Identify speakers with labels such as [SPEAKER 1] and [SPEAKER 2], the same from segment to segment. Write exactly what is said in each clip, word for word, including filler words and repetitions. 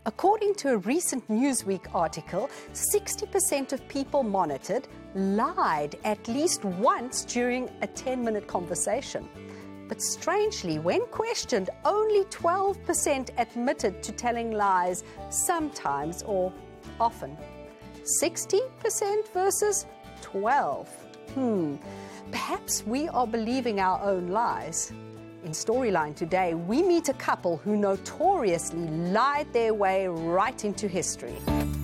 [SPEAKER 1] According to a recent Newsweek article, sixty percent of people monitored lied at least once during a ten-minute conversation. But strangely, when questioned, only twelve percent admitted to telling lies sometimes or often. sixty percent versus twelve. Hmm, perhaps we are believing our own lies. In Storyline today, we meet a couple who notoriously lied their way right into history.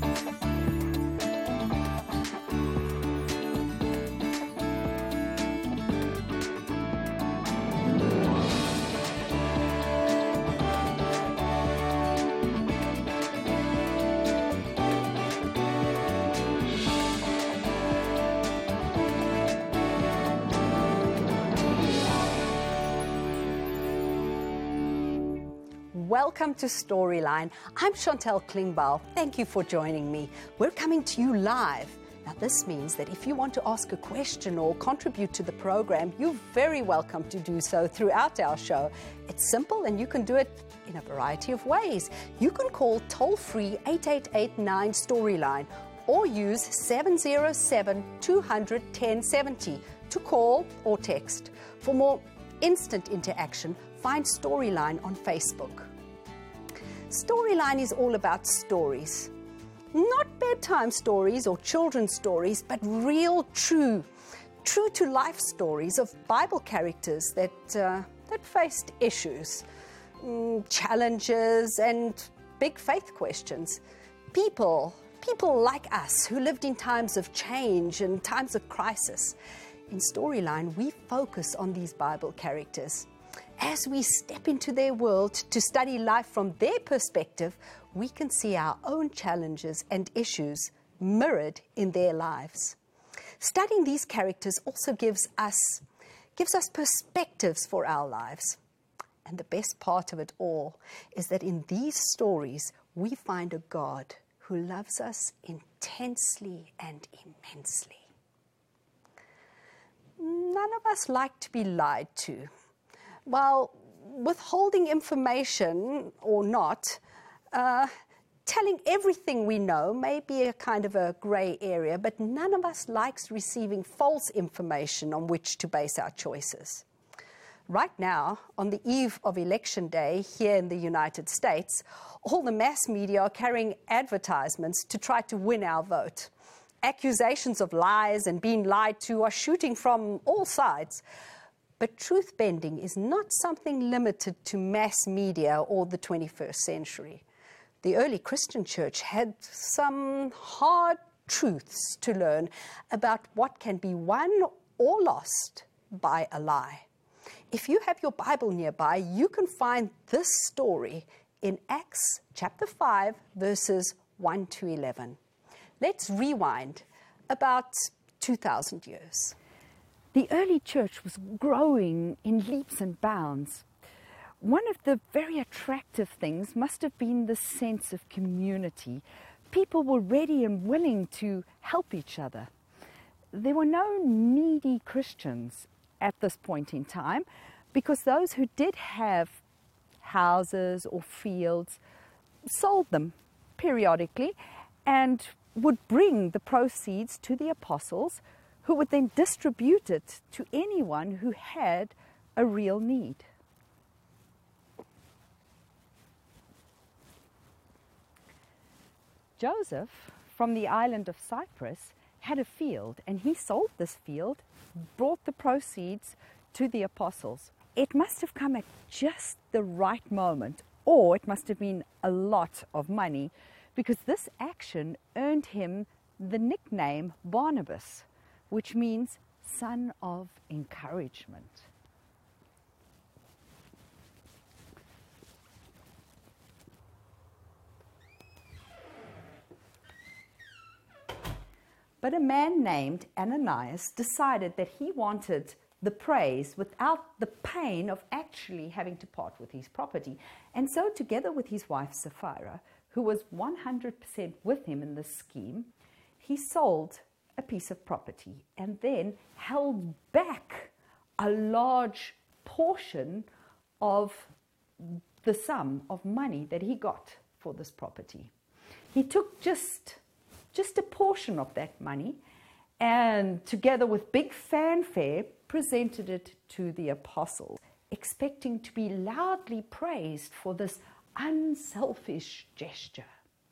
[SPEAKER 1] Welcome to Storyline. I'm Chantal Klingbaum. Thank you for joining me. We're coming to you live. Now, this means that if you want to ask a question or contribute to the program, you're very welcome to do so throughout our show. It's simple and you can do it in a variety of ways. You can call toll-free eight eight eight nine Storyline or use seven zero seven, two hundred, ten seventy to call or text. For more instant interaction, find Storyline on Facebook. Storyline is all about stories. Not bedtime stories or children's stories, but real, true, true-to-life stories of Bible characters that, uh, that faced issues, mm, challenges, and big faith questions. People, people like us who lived in times of change and times of crisis. In Storyline, we focus on these Bible characters. As we step into their world to study life from their perspective, we can see our own challenges and issues mirrored in their lives. Studying these characters also gives us, gives us perspectives for our lives. And the best part of it all is that in these stories, we find a God who loves us intensely and immensely. None of us like to be lied to. While withholding information or not, uh, telling everything we know may be a kind of a grey area, but none of us likes receiving false information on which to base our choices. Right now, on the eve of Election Day here in the United States, all the mass media are carrying advertisements to try to win our vote. Accusations of lies and being lied to are shooting from all sides. But truth-bending is not something limited to mass media or the twenty-first century. The early Christian church had some hard truths to learn about what can be won or lost by a lie. If you have your Bible nearby, you can find this story in Acts chapter five, verses one to eleven. Let's rewind about two thousand years.
[SPEAKER 2] The early church was growing in leaps and bounds. One of the very attractive things must have been the sense of community. People were ready and willing to help each other. There were no needy Christians at this point in time, because those who did have houses or fields sold them periodically and would bring the proceeds to the apostles, who would then distribute it to anyone who had a real need. Joseph, from the island of Cyprus, had a field, and he sold this field, brought the proceeds to the apostles. It must have come at just the right moment, or it must have been a lot of money, because this action earned him the nickname Barnabas, which means son of encouragement. But a man named Ananias decided that he wanted the praise without the pain of actually having to part with his property. And so, together with his wife Sapphira, who was one hundred percent with him in this scheme, he sold a piece of property and then held back a large portion of the sum of money that he got for this property. He took just, just a portion of that money and, together with big fanfare, presented it to the apostles, expecting to be loudly praised for this unselfish gesture.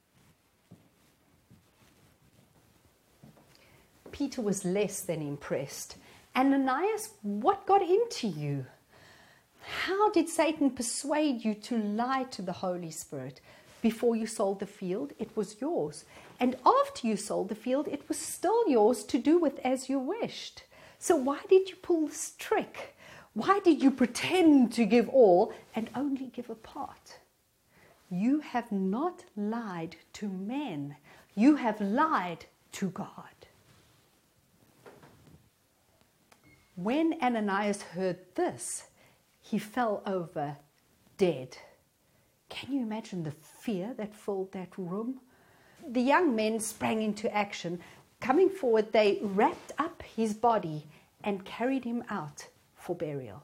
[SPEAKER 1] Peter was less than impressed. Ananias, what got into you? How did Satan persuade you to lie to the Holy Spirit? Before you sold the field, it was yours. And after you sold the field, it was still yours to do with as you wished. So why did you pull this trick? Why did you pretend to give all and only give a part? You have not lied to men. You have lied to God. When Ananias heard this, he fell over dead. Can you imagine the fear that filled that room? The young men sprang into action. Coming forward, they wrapped up his body and carried him out for burial.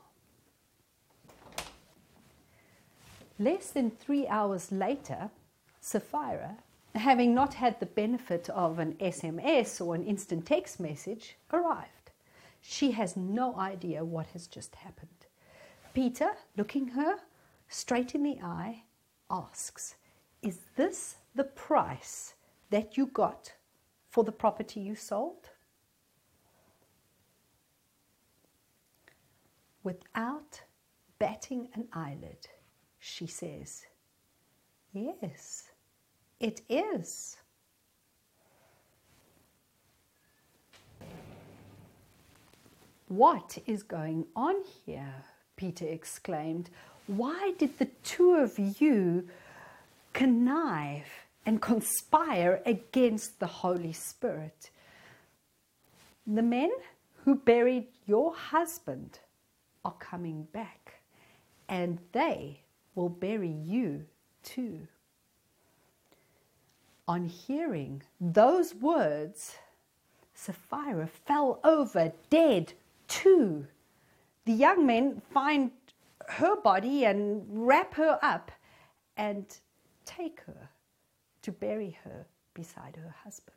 [SPEAKER 1] Less than three hours later, Sapphira, having not had the benefit of an S M S or an instant text message, arrived. She has no idea what has just happened. Peter, looking her straight in the eye, asks, "Is this the price that you got for the property you sold?" Without batting an eyelid, she says, "Yes, it is." "What is going on here?" Peter exclaimed. "Why did the two of you connive and conspire against the Holy Spirit? The men who buried your husband are coming back, and they will bury you too." On hearing those words, Sapphira fell over dead too. The young men find her body and wrap her up and take her to bury her beside her husband.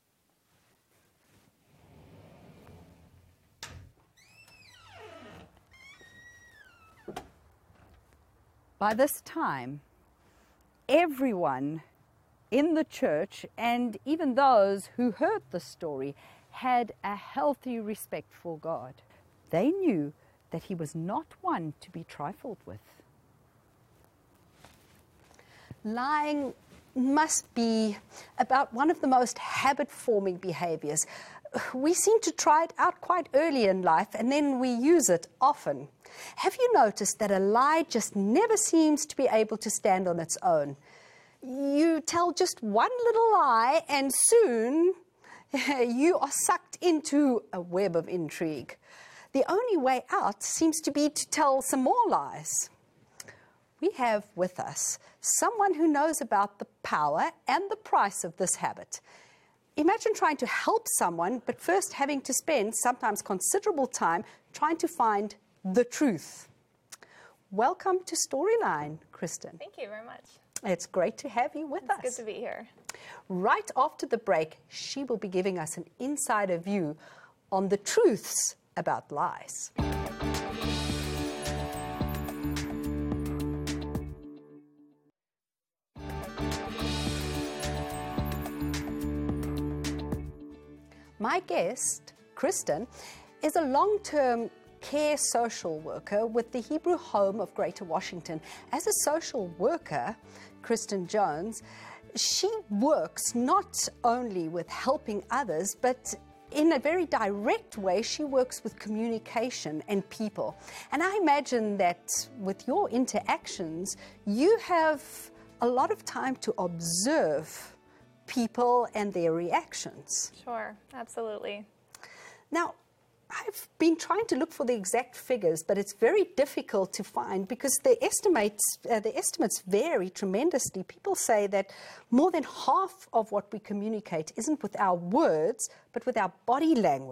[SPEAKER 1] By this time, everyone in the church, and even those who heard the story, had a healthy respect for God. They knew that he was not one to be trifled with. Lying must be about one of the most habit-forming behaviors. We seem to try it out quite early in life, and then we use it often. Have you noticed that a lie just never seems to be able to stand on its own? You tell just one little lie, and soon you are sucked into a web of intrigue. The only way out seems to be to tell some more lies. We have with us someone who knows about the power and the price of this habit. Imagine trying to help someone, but first having to spend sometimes considerable time trying to find the truth. Welcome to Storyline, Kristen.
[SPEAKER 3] Thank you very much.
[SPEAKER 1] It's great to have you with
[SPEAKER 3] it's
[SPEAKER 1] us.
[SPEAKER 3] It's good to be here.
[SPEAKER 1] Right after the break, she will be giving us an insider view on the truths about lies. My guest, Kristen, is a long-term care social worker with the Hebrew Home of Greater Washington. As a social worker, Kristen Jones, she works not only with helping others, but in a very direct way, she works with communication and people. And I imagine that with your interactions, you have a lot of time to observe people and their reactions.
[SPEAKER 3] Sure, absolutely.
[SPEAKER 1] Now, I've been trying to look for the exact figures, but it's very difficult to find because the estimates, uh, the estimates vary tremendously. People say that more than half of what we communicate isn't with our words, but with our body language.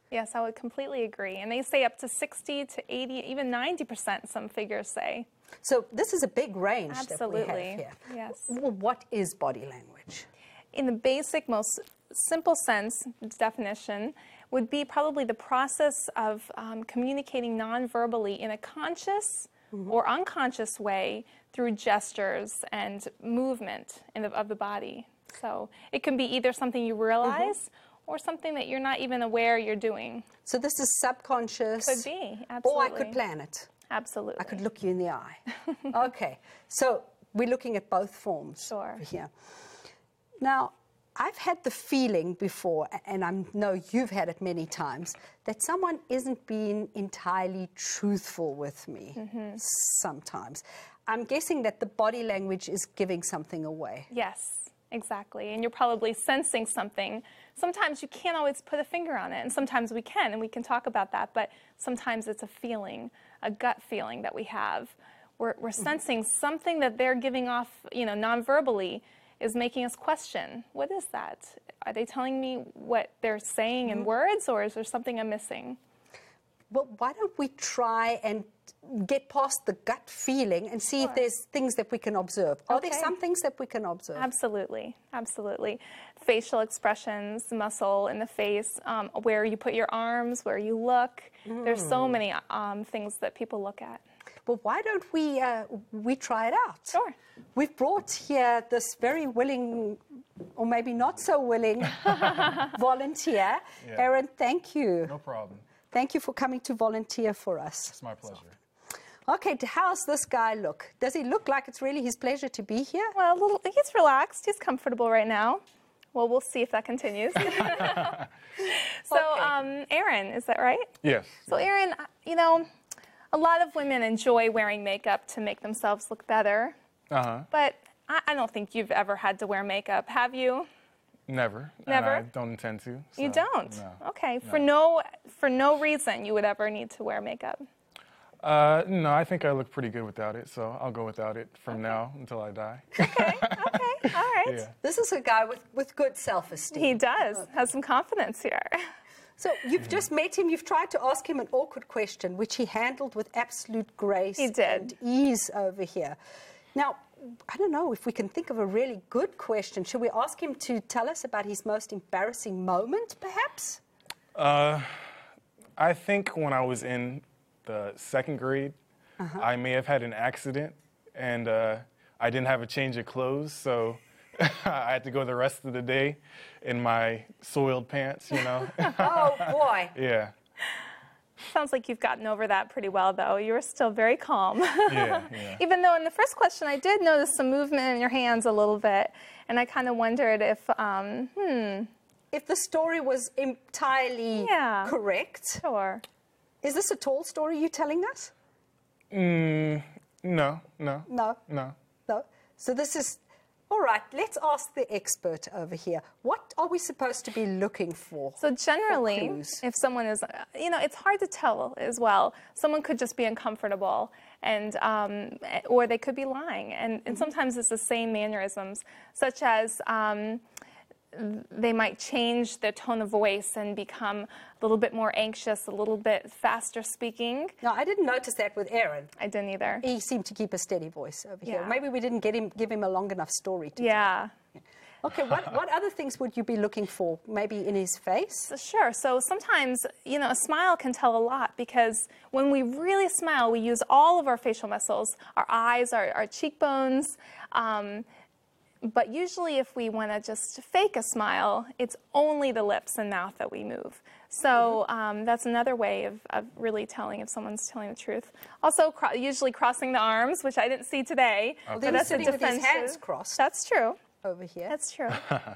[SPEAKER 3] Yes, I would completely agree. And they say up to sixty to eighty, even ninety percent, some figures say.
[SPEAKER 1] So this is a big range
[SPEAKER 3] Absolutely.
[SPEAKER 1] that we have here.
[SPEAKER 3] Yes.
[SPEAKER 1] Well, what is body language?
[SPEAKER 3] In the basic, most simple sense definition would be probably the process of um, communicating non-verbally in a conscious mm-hmm. or unconscious way through gestures and movement in the, of the body. So it can be either something you realize mm-hmm. or something that you're not even aware you're doing.
[SPEAKER 1] So this is subconscious.
[SPEAKER 3] Could be, absolutely.
[SPEAKER 1] Or I could plan it.
[SPEAKER 3] Absolutely.
[SPEAKER 1] I could look you in the eye. Okay, so we're looking at both forms
[SPEAKER 3] sure.
[SPEAKER 1] over here. Now, I've had the feeling before, and I know you've had it many times, that someone isn't being entirely truthful with me mm-hmm. sometimes. I'm guessing that the body language is giving something away.
[SPEAKER 3] Yes, exactly. And you're probably sensing something. Sometimes you can't always put a finger on it, and sometimes we can, and we can talk about that, but sometimes it's a feeling, a gut feeling that we have. We're, we're mm-hmm. sensing something that they're giving off, you know, non-verbally, is making us question, what is that? Are they telling me what they're saying mm-hmm. in words, or is there something I'm missing?
[SPEAKER 1] Well, why don't we try and get past the gut feeling and see
[SPEAKER 3] sure.
[SPEAKER 1] if there's things that we can observe. Are
[SPEAKER 3] okay.
[SPEAKER 1] there some things that we can observe?
[SPEAKER 3] Absolutely, absolutely. Facial expressions, muscle in the face, um, where you put your arms, where you look. Mm. There's so many um, things that people look at.
[SPEAKER 1] Well, why don't we uh, we try it out?
[SPEAKER 3] Sure.
[SPEAKER 1] We've brought here this very willing, or maybe not so willing, volunteer.
[SPEAKER 4] Yeah.
[SPEAKER 1] Aaron, thank you.
[SPEAKER 4] No problem.
[SPEAKER 1] Thank you for coming to volunteer for us.
[SPEAKER 4] It's my pleasure.
[SPEAKER 1] Okay, how's this guy look? Does he look like it's really his pleasure to be here?
[SPEAKER 3] Well, a little, he's relaxed. He's comfortable right now. Well, we'll see if that continues. so,
[SPEAKER 1] okay.
[SPEAKER 3] um, Aaron, is that right?
[SPEAKER 4] Yes.
[SPEAKER 3] So, Aaron, you know, a lot of women enjoy wearing makeup to make themselves look better.
[SPEAKER 4] Uh-huh.
[SPEAKER 3] But I, I don't think you've ever had to wear makeup, have you?
[SPEAKER 4] Never.
[SPEAKER 3] Never?
[SPEAKER 4] And I don't intend to. So,
[SPEAKER 3] you don't?
[SPEAKER 4] No.
[SPEAKER 3] Okay.
[SPEAKER 4] No.
[SPEAKER 3] For no for no reason you would ever need to wear makeup?
[SPEAKER 4] Uh, no, I think I look pretty good without it, so I'll go without it from okay. now until I die.
[SPEAKER 3] Okay, okay, all right.
[SPEAKER 4] Yeah.
[SPEAKER 1] This is a guy with, with good self-esteem.
[SPEAKER 3] He does, has some confidence here.
[SPEAKER 1] So you've mm-hmm. just met him, you've tried to ask him an awkward question, which he handled with absolute grace
[SPEAKER 3] he did.
[SPEAKER 1] and ease over here. Now, I don't know if we can think of a really good question. Should we ask him to tell us about his most embarrassing moment, perhaps?
[SPEAKER 4] Uh, I think when I was in the second grade, uh-huh. I may have had an accident, and uh, I didn't have a change of clothes, so I had to go the rest of the day in my soiled pants, you know.
[SPEAKER 1] Oh, boy.
[SPEAKER 4] Yeah.
[SPEAKER 3] Sounds like you've gotten over that pretty well, though. You were still very calm.
[SPEAKER 4] Yeah, yeah.
[SPEAKER 3] Even though in the first question I did notice some movement in your hands a little bit, and I kind of wondered if, um, hmm.
[SPEAKER 1] If the story was entirely
[SPEAKER 3] yeah.
[SPEAKER 1] correct.
[SPEAKER 3] Sure.
[SPEAKER 1] Is this a tall story you're telling us?
[SPEAKER 4] Mm, no, no.
[SPEAKER 1] No?
[SPEAKER 4] No.
[SPEAKER 1] No. So this is... All right, let's ask the expert over here. What are we supposed to be looking for?
[SPEAKER 3] So generally,
[SPEAKER 1] for
[SPEAKER 3] if someone is, you know, it's hard to tell as well. Someone could just be uncomfortable, and um, or they could be lying. And, and mm-hmm. sometimes it's the same mannerisms, such as um, they might change their tone of voice and become a little bit more anxious, a little bit faster speaking.
[SPEAKER 1] No, I didn't notice that with Aaron.
[SPEAKER 3] I didn't either.
[SPEAKER 1] He seemed to keep a steady voice over
[SPEAKER 3] yeah.
[SPEAKER 1] here. Maybe we didn't get him, give him a long enough story to
[SPEAKER 3] yeah.
[SPEAKER 1] tell. Okay, what, what other things would you be looking for? Maybe in his face?
[SPEAKER 3] So, sure. So sometimes, you know, a smile can tell a lot, because when we really smile, we use all of our facial muscles, our eyes, our, our cheekbones. Um, But usually if we want to just fake a smile, it's only the lips and mouth that we move. So um, that's another way of, of really telling if someone's telling the truth. Also, cro usually crossing the arms, which I didn't see today.
[SPEAKER 1] Well,
[SPEAKER 3] but
[SPEAKER 1] they were
[SPEAKER 3] that's
[SPEAKER 1] sitting
[SPEAKER 3] a
[SPEAKER 1] with his
[SPEAKER 3] defensive.
[SPEAKER 1] hands crossed.
[SPEAKER 3] That's true.
[SPEAKER 1] Over here.
[SPEAKER 3] That's true.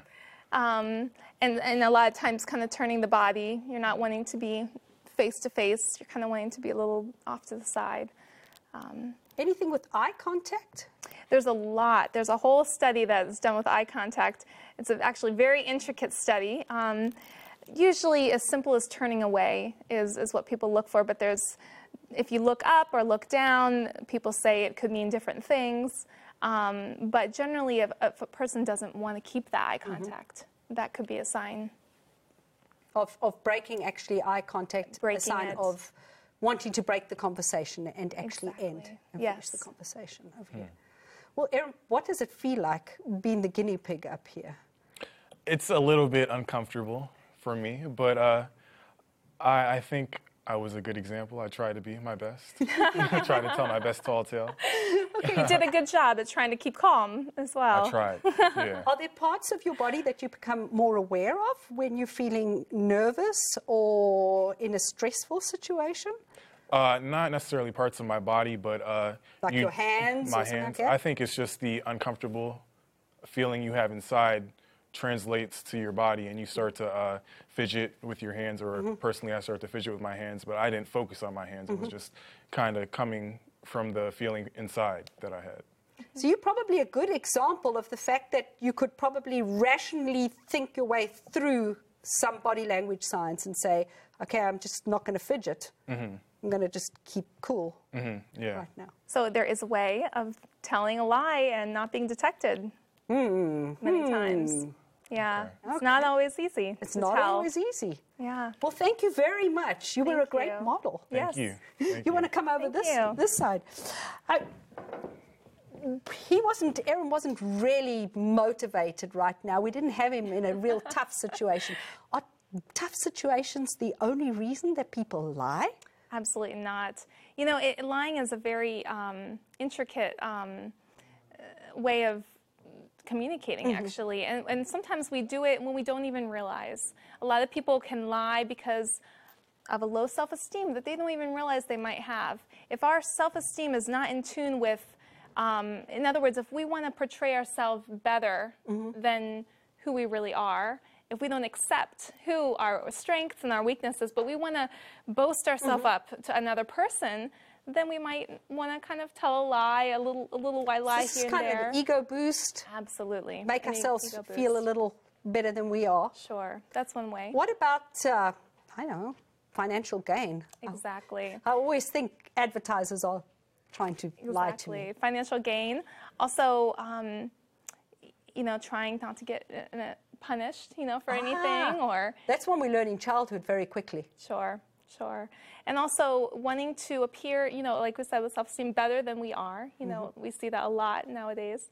[SPEAKER 3] um, and, and a lot of times kind of turning the body. You're not wanting to be face to face. You're kind of wanting to be a little off to the side. Um,
[SPEAKER 1] Anything with eye contact?
[SPEAKER 3] There's a lot. There's a whole study that's done with eye contact. It's a actually very intricate study. Um, usually as simple as turning away is, is what people look for, but there's, if you look up or look down, people say it could mean different things. Um, but generally, if, if a person doesn't want to keep that eye contact, mm-hmm. that could be a sign.
[SPEAKER 1] of, of breaking actually eye contact,
[SPEAKER 3] Breaking
[SPEAKER 1] a sign
[SPEAKER 3] it.
[SPEAKER 1] of wanting to break the conversation and actually end
[SPEAKER 3] Exactly.
[SPEAKER 1] and
[SPEAKER 3] Yes.
[SPEAKER 1] finish the conversation over here. Well, Erin, what does it feel like being the guinea pig up here?
[SPEAKER 4] It's a little bit uncomfortable for me, but uh, I, I think I was a good example. I tried to be my best. I tried to tell my best tall tale.
[SPEAKER 3] Okay, you did a good job at trying to keep calm as well.
[SPEAKER 4] I tried. Yeah.
[SPEAKER 1] Are there parts of your body that you become more aware of when you're feeling nervous or in a stressful situation?
[SPEAKER 4] Uh, not necessarily parts of my body, but uh,
[SPEAKER 1] Like your hands
[SPEAKER 4] My
[SPEAKER 1] or something
[SPEAKER 4] hands.
[SPEAKER 1] like that?
[SPEAKER 4] I think it's just the uncomfortable feeling you have inside translates to your body, and you start to uh, fidget with your hands. Or
[SPEAKER 1] Mm-hmm.
[SPEAKER 4] personally, I start to fidget with my hands, but I didn't focus on my hands. It was just kind of coming from the feeling inside that I had.
[SPEAKER 1] So you're probably a good example of the fact that you could probably rationally think your way through some body language signs and say, okay, I'm just not going to fidget.
[SPEAKER 4] Mm-hmm.
[SPEAKER 1] I'm going to just keep cool
[SPEAKER 4] hmm Yeah.
[SPEAKER 1] right now.
[SPEAKER 3] So there is a way of telling a lie and not being detected many times. Yeah, it's not
[SPEAKER 1] Okay.
[SPEAKER 3] always easy
[SPEAKER 1] It's
[SPEAKER 3] to
[SPEAKER 1] not
[SPEAKER 3] tell.
[SPEAKER 1] always easy.
[SPEAKER 3] Yeah.
[SPEAKER 1] Well, thank you very much. You were a
[SPEAKER 3] Thank
[SPEAKER 1] great
[SPEAKER 3] you.
[SPEAKER 1] model.
[SPEAKER 3] Yes.
[SPEAKER 4] Thank you. Thank
[SPEAKER 1] You want to come over
[SPEAKER 3] Thank
[SPEAKER 1] this
[SPEAKER 3] you.
[SPEAKER 1] this side? I, he wasn't. Erin wasn't really motivated right now. We didn't have him in a real tough situation. Are tough situations the only reason that people lie?
[SPEAKER 3] Absolutely not. You know, it, lying is a very um, intricate um, uh, way of communicating,
[SPEAKER 1] Mm-hmm.
[SPEAKER 3] actually. And, and sometimes we do it when we don't even realize. A lot of people can lie because of a low self-esteem that they don't even realize they might have. If our self-esteem is not in tune with, um, in other words, if we want to portray ourselves better
[SPEAKER 1] Mm-hmm.
[SPEAKER 3] than who we really are, if we don't accept who our strengths and our weaknesses, but we want to boast ourselves
[SPEAKER 1] Mm-hmm.
[SPEAKER 3] up to another person, then we might want to kind of tell a lie, a little, a little white lie
[SPEAKER 1] This
[SPEAKER 3] here
[SPEAKER 1] is
[SPEAKER 3] and
[SPEAKER 1] kind
[SPEAKER 3] there.
[SPEAKER 1] of an ego boost.
[SPEAKER 3] Absolutely.
[SPEAKER 1] Make
[SPEAKER 3] An e-
[SPEAKER 1] ourselves
[SPEAKER 3] ego
[SPEAKER 1] feel a
[SPEAKER 3] boost.
[SPEAKER 1] little better than we are.
[SPEAKER 3] Sure, that's one way.
[SPEAKER 1] What about, uh, I don't know, financial gain?
[SPEAKER 3] Exactly.
[SPEAKER 1] I always think advertisers are trying to lie to
[SPEAKER 3] Exactly.
[SPEAKER 1] me.
[SPEAKER 3] Financial gain. Also, um, you know, trying not to get uh, uh, punished, you know, for anything,
[SPEAKER 1] Ah.
[SPEAKER 3] or
[SPEAKER 1] That's one we learn in childhood very quickly.
[SPEAKER 3] sure, sure. And also wanting to appear, you know, like we said, with self-esteem better than we are. You know,
[SPEAKER 1] Mm-hmm.
[SPEAKER 3] we see that a lot nowadays.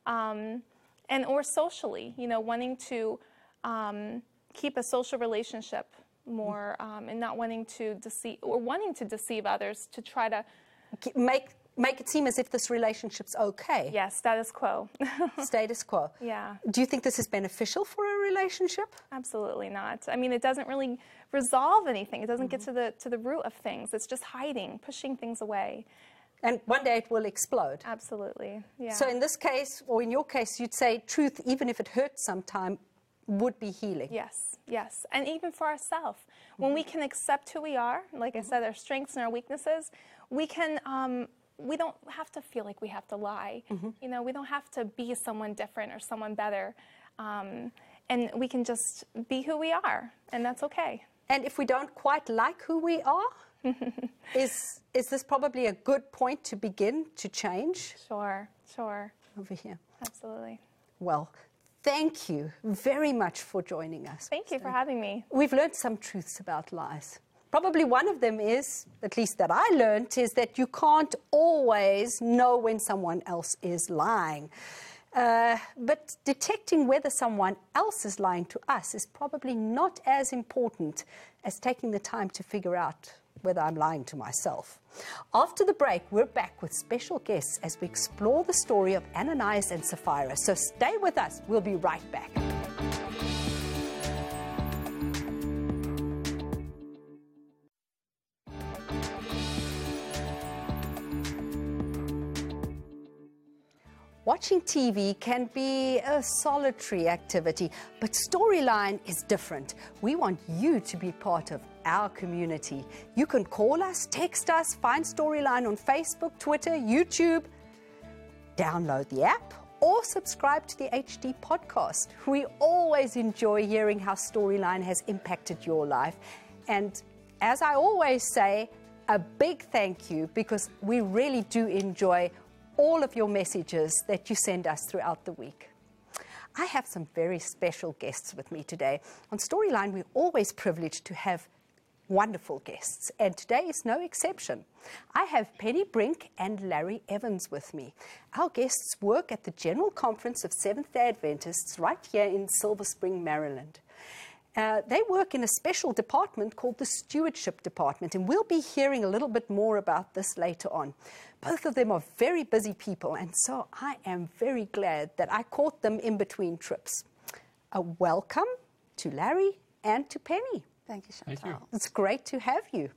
[SPEAKER 3] Um, and or socially, you know, wanting to um, keep a social relationship more, um, and not wanting to deceive, or wanting to deceive others to try to,
[SPEAKER 1] K- Make, make it seem as if this relationship's okay.
[SPEAKER 3] yeah, status quo.
[SPEAKER 1] Status quo.
[SPEAKER 3] Yeah.
[SPEAKER 1] Do you think this is beneficial for a relationship?
[SPEAKER 3] Absolutely not. I mean, it doesn't really resolve anything. It doesn't get to the to the root of things. It's just hiding, pushing things away.
[SPEAKER 1] And one day it will explode.
[SPEAKER 3] Absolutely. Yeah.
[SPEAKER 1] So in this case, or in your case, you'd say truth, even if it hurts sometime, would be healing.
[SPEAKER 3] yes, yes. And even for ourselves, when we can accept who we are, like I said, our strengths and our weaknesses, we can. Um, we don't have to feel like we have to lie. You know, we don't have to be someone different or someone better. Um, and we can just be who we are, and that's okay.
[SPEAKER 1] And if we don't quite like who we are, is, is this probably a good point to begin to change?
[SPEAKER 3] Sure, sure.
[SPEAKER 1] Over here.
[SPEAKER 3] Absolutely.
[SPEAKER 1] Well, thank you very much for joining us.
[SPEAKER 3] Thank you for having me.
[SPEAKER 1] We've learned some truths about lies. Probably one of them is, at least that I learned, is that you can't always know when someone else is lying. Uh, but detecting whether someone else is lying to us is probably not as important as taking the time to figure out whether I'm lying to myself. After the break, we're back with special guests as we explore the story of Ananias and Sapphira. So stay with us. We'll be right back. Watching T V can be a solitary activity, but Storyline is different. We want you to be part of our community. You can call us, text us, find Storyline on Facebook, Twitter, YouTube, download the app, or subscribe to the H D podcast. We always enjoy hearing how Storyline has impacted your life. And as I always say, a big thank you, because we really do enjoy all of your messages that you send us throughout the week. I have some very special guests with me today. On Storyline, we're always privileged to have wonderful guests, and today is no exception. I have Penny Brink and Larry Evans with me. Our guests work at the General Conference of Seventh-day Adventists right here in Silver Spring, Maryland. Uh, they work in a special department called the Stewardship Department, and we'll be hearing a little bit more about this later on. Both of them are very busy people, and so I am very glad that I caught them in between trips. A welcome to Larry and to Penny.
[SPEAKER 5] Thank you, Chantal.
[SPEAKER 6] Thank you.
[SPEAKER 1] It's great to have you,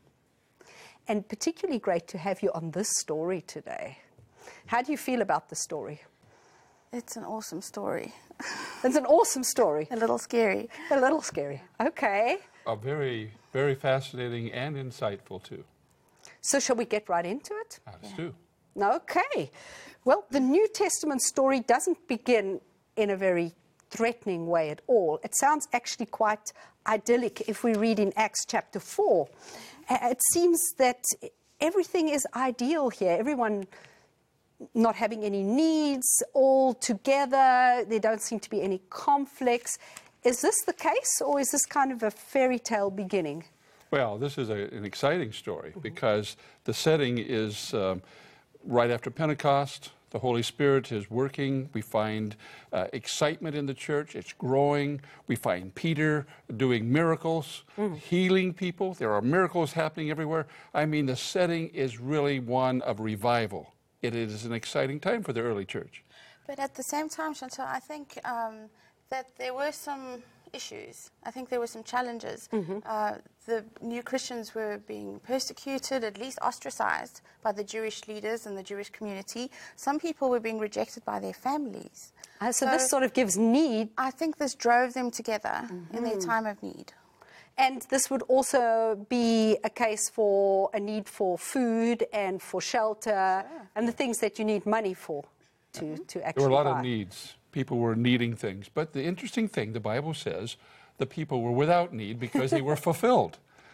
[SPEAKER 1] and particularly great to have you on this story today. How do you feel about the story?
[SPEAKER 5] It's an awesome story.
[SPEAKER 1] It's an awesome story.
[SPEAKER 5] A little scary.
[SPEAKER 1] A little scary. Okay.
[SPEAKER 6] A very, very fascinating and insightful, too.
[SPEAKER 1] So shall we get right into it?
[SPEAKER 6] Uh, Let's do.
[SPEAKER 1] Okay. Well, the New Testament story doesn't begin in a very threatening way at all. It sounds actually quite idyllic if we read in Acts chapter four. Uh, It seems that everything is ideal here. Everyone not having any needs, all together. There don't seem to be any conflicts. Is this the case, or is this kind of a fairy tale beginning?
[SPEAKER 6] Well, this is a, an exciting story because the setting is um, right after Pentecost. The Holy Spirit is working. We find uh, excitement in the church. It's growing. We find Peter doing miracles, mm. healing people. There are miracles happening everywhere. I mean, the setting is really one of revival. It is an exciting time for the early church.
[SPEAKER 5] But at the same time, Chantal, I think um, that there were some issues. I think there were some challenges. Mm-hmm. uh, the new Christians were being persecuted, at least ostracized by the Jewish leaders and the Jewish community. Some people were being rejected by their families.
[SPEAKER 1] Uh, so, so this sort of gives need.
[SPEAKER 5] I think this drove them together mm-hmm. in their time of need.
[SPEAKER 1] And this would also be a case for a need for food and for shelter sure. and the things that you need money for to, mm-hmm. to actually
[SPEAKER 6] There were a lot
[SPEAKER 1] buy.
[SPEAKER 6] of needs. People were needing things. But the interesting thing, the Bible says, the people were without need because they were fulfilled.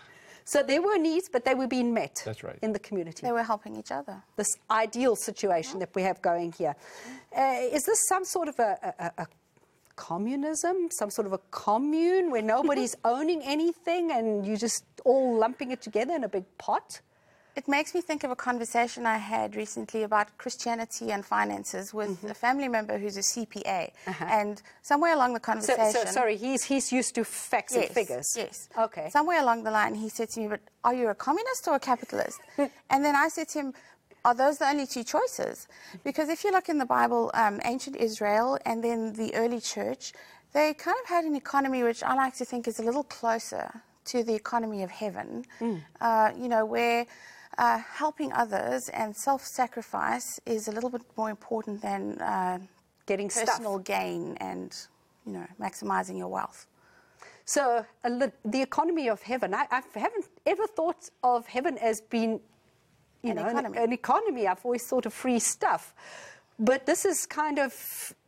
[SPEAKER 1] So there were needs, but they were being met
[SPEAKER 6] That's right.
[SPEAKER 1] in the community.
[SPEAKER 5] They were helping each other.
[SPEAKER 1] This ideal situation mm-hmm. that we have going here. Uh, is this some sort of a, a, a communism, some sort of a commune where nobody's owning anything and you just all lumping it together in a big pot?
[SPEAKER 5] It makes me think of a conversation I had recently about Christianity and finances with mm-hmm. a family member who's a C P A. Uh-huh. And somewhere along the conversation...
[SPEAKER 1] So, so sorry, he's, he's used to facts
[SPEAKER 5] yes,
[SPEAKER 1] and figures.
[SPEAKER 5] Yes.
[SPEAKER 1] Okay.
[SPEAKER 5] Somewhere along the line he said to me, but are you a communist or a capitalist? And then I said to him, are those the only two choices? Because if you look in the Bible, um, ancient Israel and then the early church, they kind of had an economy which I like to think is a little closer to the economy of heaven, mm. uh, you know, where uh, helping others and self-sacrifice is a little bit more important than uh,
[SPEAKER 1] getting
[SPEAKER 5] personal
[SPEAKER 1] stuff.
[SPEAKER 5] gain and, you know, maximizing your wealth.
[SPEAKER 1] So uh, the economy of heaven, I, I haven't ever thought of heaven as being You
[SPEAKER 5] an
[SPEAKER 1] know,
[SPEAKER 5] economy.
[SPEAKER 1] An, an economy. I've always thought of free stuff. But this is kind of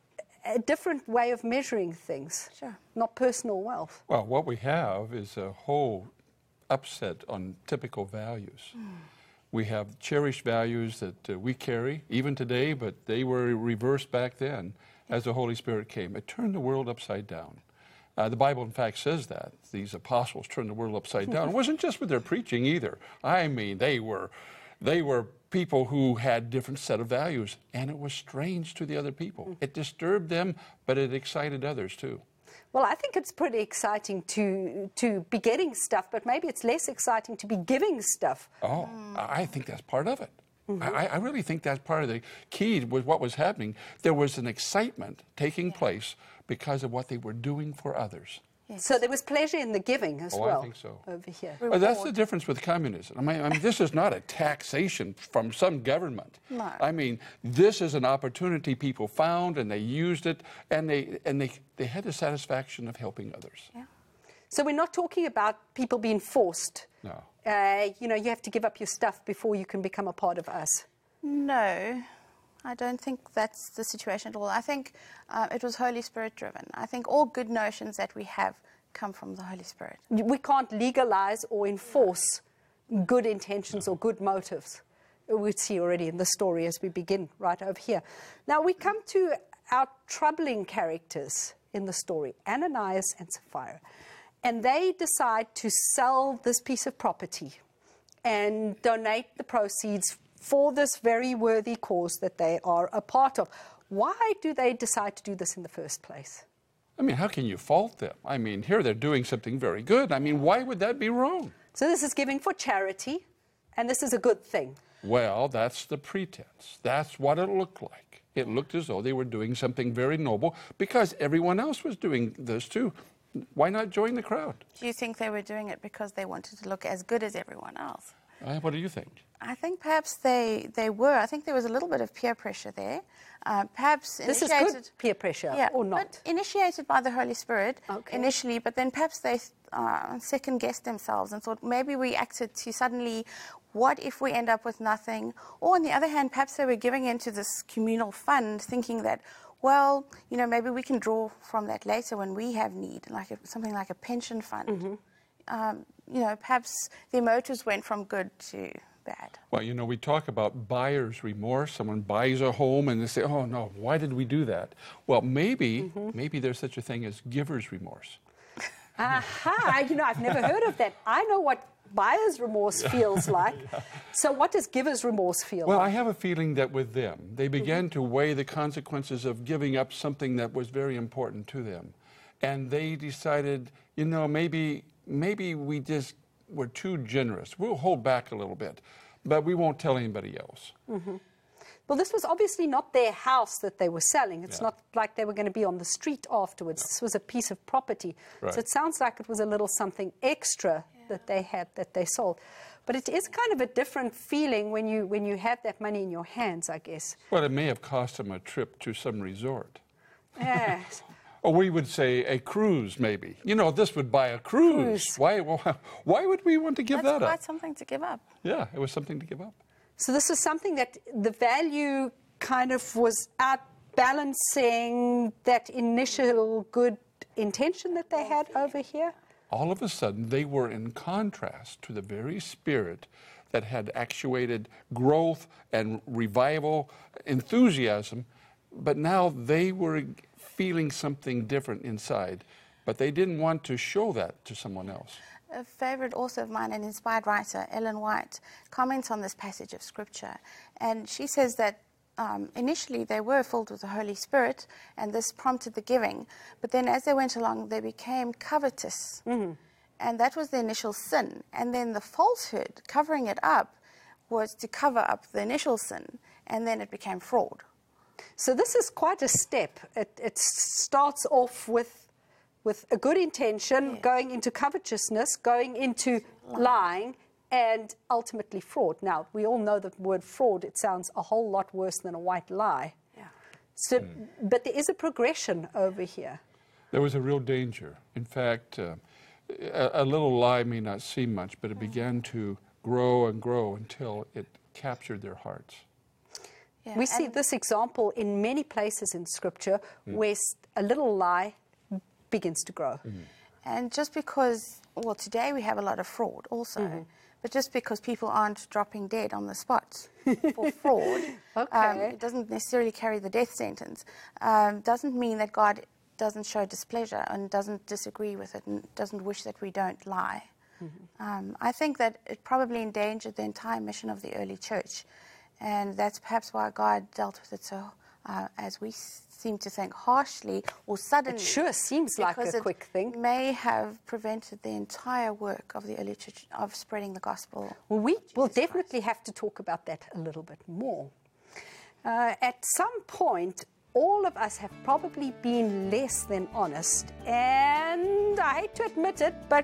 [SPEAKER 1] a different way of measuring things.
[SPEAKER 5] Sure.
[SPEAKER 1] Not personal wealth.
[SPEAKER 6] Well, what we have is a whole upset on typical values. Mm. We have cherished values that uh, we carry, even today, but they were reversed back then as the Holy Spirit came. It turned the world upside down. Uh, the Bible, in fact, says that. These apostles turned the world upside down. It wasn't just with their preaching either. I mean, they were... They were people who had different set of values, and it was strange to the other people. It disturbed them, but it excited others too.
[SPEAKER 1] Well, I think it's pretty exciting to to be getting stuff, but maybe it's less exciting to be giving stuff.
[SPEAKER 6] Oh, I think that's part of it. Mm-hmm. I, I really think that's part of the key with what was happening. There was an excitement taking place because of what they were doing for others.
[SPEAKER 1] Yes. So there was pleasure in the giving as
[SPEAKER 6] oh,
[SPEAKER 1] well.
[SPEAKER 6] I think so.
[SPEAKER 1] Over here.
[SPEAKER 6] Well, that's the difference with communism. I mean, I mean, this is not a taxation from some government.
[SPEAKER 5] No.
[SPEAKER 6] I mean, this is an opportunity people found, and they used it, and they and they they had the satisfaction of helping others.
[SPEAKER 5] Yeah.
[SPEAKER 1] So we're not talking about people being forced.
[SPEAKER 6] No.
[SPEAKER 1] Uh, you know, you have to give up your stuff before you can become a part of us.
[SPEAKER 5] No. I don't think that's the situation at all. I think uh, it was Holy Spirit driven. I think all good notions that we have come from the Holy Spirit.
[SPEAKER 1] We can't legalize or enforce good intentions or good motives. We see already in the story as we begin right over here. Now we come to our troubling characters in the story, Ananias and Sapphira. And they decide to sell this piece of property and donate the proceeds for this very worthy cause that they are a part of. Why do they decide to do this in the first place?
[SPEAKER 6] I mean, how can you fault them? I mean, here they're doing something very good. I mean, why would that be wrong?
[SPEAKER 1] So this is giving for charity, and this is a good thing.
[SPEAKER 6] Well, that's the pretense. That's what it looked like. It looked as though they were doing something very noble because everyone else was doing this too. Why not join the crowd?
[SPEAKER 5] Do you think they were doing it because they wanted to look as good as everyone else?
[SPEAKER 6] Uh, what do you think?
[SPEAKER 5] I think perhaps they, they were. I think there was a little bit of peer pressure there. Uh, perhaps
[SPEAKER 1] This is
[SPEAKER 5] initiated,
[SPEAKER 1] good peer pressure,
[SPEAKER 5] yeah,
[SPEAKER 1] or not?
[SPEAKER 5] but initiated by the Holy Spirit
[SPEAKER 1] Okay.
[SPEAKER 5] initially, but then perhaps they uh, second-guessed themselves and thought maybe we acted too suddenly. What if we end up with nothing? Or on the other hand, perhaps they were giving into this communal fund thinking that, well, you know, maybe we can draw from that later when we have need, like a, something like a pension fund.
[SPEAKER 1] Mm-hmm.
[SPEAKER 5] Um, you know, perhaps their motives went from good to bad.
[SPEAKER 6] Well, you know, we talk about buyer's remorse. Someone buys a home and they say, oh, no, why did we do that? Well, maybe,
[SPEAKER 1] Mm-hmm.
[SPEAKER 6] maybe there's such a thing as giver's remorse.
[SPEAKER 1] Aha, you know, I've never heard of that. I know what buyer's remorse feels like. So what does giver's remorse feel
[SPEAKER 6] Well,
[SPEAKER 1] like?
[SPEAKER 6] I have a feeling that with them, they began to weigh the consequences of giving up something that was very important to them. And they decided, you know, maybe, maybe we just were too generous. We'll hold back a little bit, but we won't tell anybody else.
[SPEAKER 1] Well, this was obviously not their house that they were selling. It's
[SPEAKER 6] Yeah.
[SPEAKER 1] not like they were going to be on the street afterwards. This was a piece of property.
[SPEAKER 6] Right.
[SPEAKER 1] So it sounds like it was a little something extra that they had, that they sold. But it is kind of a different feeling when you, when you have that money in your hands, I guess.
[SPEAKER 6] Well, it may have cost them a trip to some resort.
[SPEAKER 1] Yes.
[SPEAKER 6] Or we would say a cruise, maybe. You know, this would buy a cruise.
[SPEAKER 1] Cruise.
[SPEAKER 6] Why, why would we want to give
[SPEAKER 5] That's
[SPEAKER 6] that
[SPEAKER 5] quite
[SPEAKER 6] up?
[SPEAKER 5] something to give up.
[SPEAKER 6] Yeah, it was something to give up.
[SPEAKER 1] So this is something that the value kind of was outbalancing that initial good intention that they had over here.
[SPEAKER 6] All of a sudden, they were in contrast to the very spirit that had actuated growth and revival, enthusiasm, but now they were feeling something different inside, but they didn't want to show that to someone else.
[SPEAKER 5] A favorite author of mine, an inspired writer, Ellen White, comments on this passage of Scripture. And she says that um, initially they were filled with the Holy Spirit, and this prompted the giving. But then as they went along, they became covetous. Mm-hmm. And that was the initial sin. And then the falsehood, covering it up, was to cover up the initial sin. And then it became fraud.
[SPEAKER 1] So this is quite a step. It, it starts off with with a good intention,
[SPEAKER 5] Yes.
[SPEAKER 1] going into covetousness, going into lying. lying, and ultimately fraud. Now, we all know the word fraud, it sounds a whole lot worse than a white lie.
[SPEAKER 5] Yeah.
[SPEAKER 1] So, but there is a progression over here.
[SPEAKER 6] There was a real danger. In fact, uh, a, a little lie may not seem much, but it began to grow and grow until it captured their hearts.
[SPEAKER 5] Yeah.
[SPEAKER 1] We see
[SPEAKER 5] And-
[SPEAKER 1] this example in many places in Scripture where s- a little lie begins to grow.
[SPEAKER 5] And just because, well, today we have a lot of fraud also,
[SPEAKER 1] Mm-hmm.
[SPEAKER 5] but just because people aren't dropping dead on the spot for fraud, um,
[SPEAKER 1] Okay.
[SPEAKER 5] it doesn't necessarily carry the death sentence, um, doesn't mean that God doesn't show displeasure and doesn't disagree with it and doesn't wish that we don't lie.
[SPEAKER 1] Mm-hmm.
[SPEAKER 5] Um, I think that it probably endangered the entire mission of the early church, and that's perhaps why God dealt with it so, uh, as we s- seem to think, harshly or suddenly.
[SPEAKER 1] It sure seems like
[SPEAKER 5] because
[SPEAKER 1] a
[SPEAKER 5] it
[SPEAKER 1] quick thing.
[SPEAKER 5] may have prevented the entire work of the early church of spreading the gospel.
[SPEAKER 1] Well, we will
[SPEAKER 5] Jesus
[SPEAKER 1] definitely have to talk about that a little bit more. Uh, at some point, all of us have probably been less than honest, and I hate to admit it, but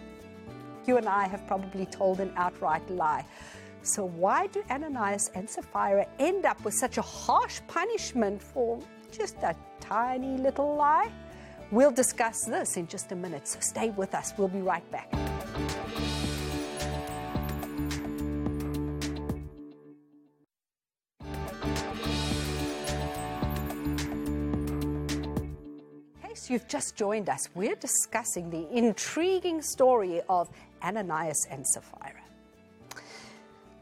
[SPEAKER 1] you and I have probably told an outright lie. So why do Ananias and Sapphira end up with such a harsh punishment for just a tiny little lie? We'll discuss this in just a minute, so stay with us. We'll be right back. In case you've just joined us, we're discussing the intriguing story of Ananias and Sapphira.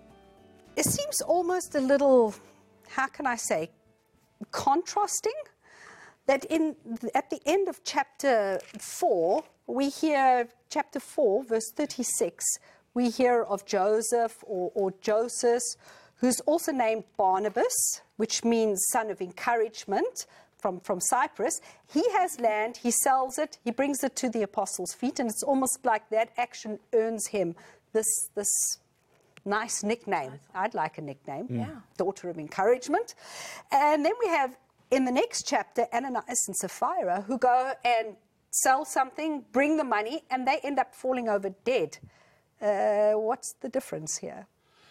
[SPEAKER 1] It seems almost a little, how can I say, contrasting that in at the end of chapter four, we hear, chapter four, verse thirty-six, we hear of Joseph or, or Joseph, who's also named Barnabas, which means son of encouragement, from, from Cyprus. He has land, he sells it, he brings it to the apostles' feet, and it's almost like that action earns him this, this nice nickname. I'd like a nickname. Yeah. Daughter of encouragement. And then we have, in the next chapter, Ananias and Sapphira, who go and sell something, bring the money, and they end up falling over dead. Uh, what's the difference here?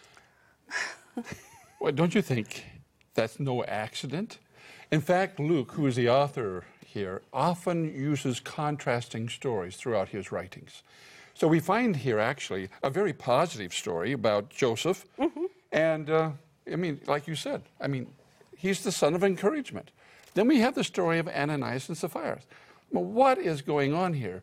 [SPEAKER 6] Well, don't you think that's no accident? In fact, Luke, who is the author here, often uses contrasting stories throughout his writings. So we find here actually a very positive story about Joseph. Mm-hmm. And, uh, I mean, like you said, I mean, he's the son of encouragement. Then we have the story of Ananias and Sapphira. Well, what is going on here?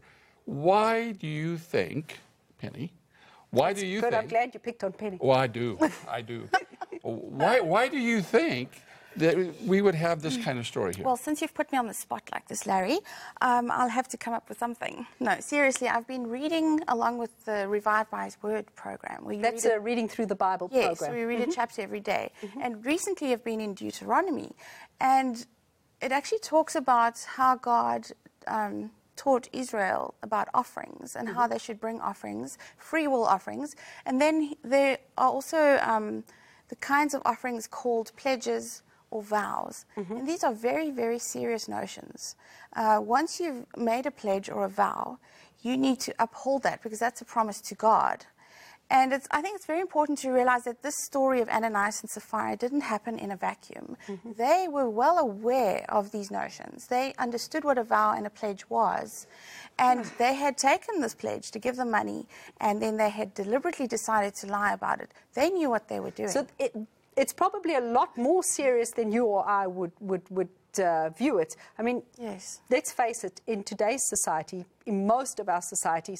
[SPEAKER 6] Why do you think, Penny, why
[SPEAKER 1] That's
[SPEAKER 6] do you
[SPEAKER 1] good.
[SPEAKER 6] think...
[SPEAKER 1] I'm glad you picked on Penny.
[SPEAKER 6] Well, I do. I do. why, why do you think that we would have this kind of story here?
[SPEAKER 5] Well, since you've put me on the spot like this, Larry, um, I'll have to come up with something. No, seriously, I've been reading along with the Revived by His Word program. Where you
[SPEAKER 1] That's
[SPEAKER 5] read
[SPEAKER 1] a reading through the Bible
[SPEAKER 5] yes,
[SPEAKER 1] program.
[SPEAKER 5] so we read
[SPEAKER 1] Mm-hmm.
[SPEAKER 5] a chapter every day. Mm-hmm. And recently I've been in Deuteronomy, and it actually talks about how God um, taught Israel about offerings and mm-hmm. how they should bring offerings, free will offerings. And then there are also um, the kinds of offerings called pledges or vows. Mm-hmm. And these are very, very serious notions. Uh, once you've made a pledge or a vow, you need to uphold that because that's a promise to God. And it's, I think it's very important to realize that this story of Ananias and Sapphira didn't happen in a vacuum. Mm-hmm. They were well aware of these notions. They understood what a vow and a pledge was. And they had taken this pledge to give them money, and then they had deliberately decided to lie about it. They knew what they were doing.
[SPEAKER 1] So it, it's probably a lot more serious than you or I would, would, would uh, view it. I mean,
[SPEAKER 5] yes.
[SPEAKER 1] Let's face it, in today's society, in most of our societies,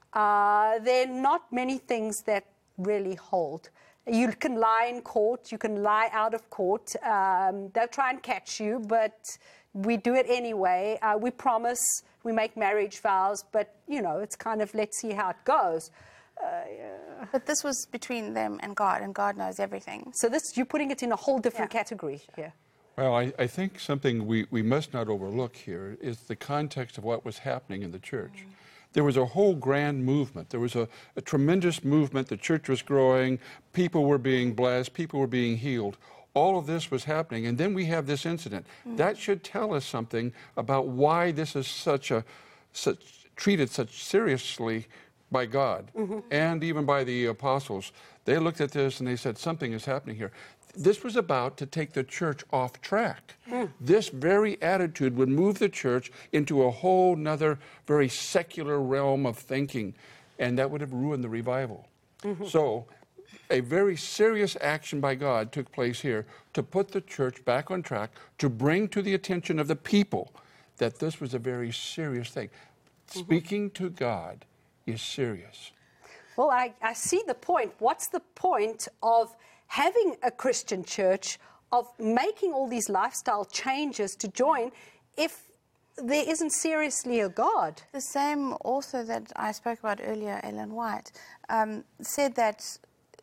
[SPEAKER 1] Uh, there are not many things that really hold. You can lie in court, you can lie out of court, um, they'll try and catch you, but we do it anyway. Uh, we promise, we make marriage vows, but, you know, it's kind of, let's see how it goes. Uh, yeah.
[SPEAKER 5] But this was between them and God, and God knows everything.
[SPEAKER 1] So this, you're putting it in a whole different
[SPEAKER 5] Yeah.
[SPEAKER 1] category here.
[SPEAKER 6] Well, I, I think something we, we must not overlook here is the context of what was happening in the church. Mm. There was a whole grand movement. There was a, a tremendous movement. The church was growing. People were being blessed. People were being healed. All of this was happening. And then we have this incident. Mm. That should tell us something about why this is such a, such, treated such seriously by God mm-hmm. and even by the apostles. They looked at this and they said, something is happening here. This was about to take the church off track. Mm. This very attitude would move the church into a whole nother very secular realm of thinking, and that would have ruined the revival. Mm-hmm. So a very serious action by God took place here to put the church back on track, to bring to the attention of the people that this was a very serious thing. Mm-hmm. Speaking to God is serious.
[SPEAKER 1] Well, I, I see the point. What's the point of having a Christian church, of making all these lifestyle changes to join, if there isn't seriously a God?
[SPEAKER 5] The same author that I spoke about earlier, Ellen White, um, said that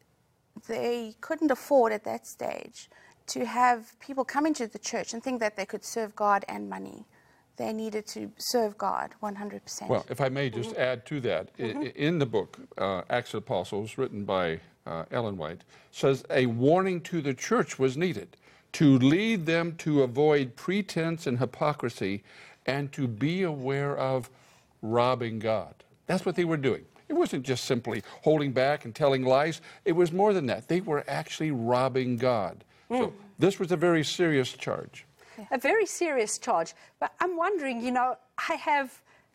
[SPEAKER 5] they couldn't afford at that stage to have people come into the church and think that they could serve God and money. They needed to serve God one hundred percent.
[SPEAKER 6] Well, if I may just mm-hmm. add to that, mm-hmm. in the book, uh, Acts of the Apostles, written by uh, Ellen White, says a warning to the church was needed to lead them to avoid pretense and hypocrisy and to be aware of robbing God. That's what they were doing. It wasn't just simply holding back and telling lies. It was more than that. They were actually robbing God. Mm. So this was a very serious charge.
[SPEAKER 1] A very serious charge. But I'm wondering, you know, I have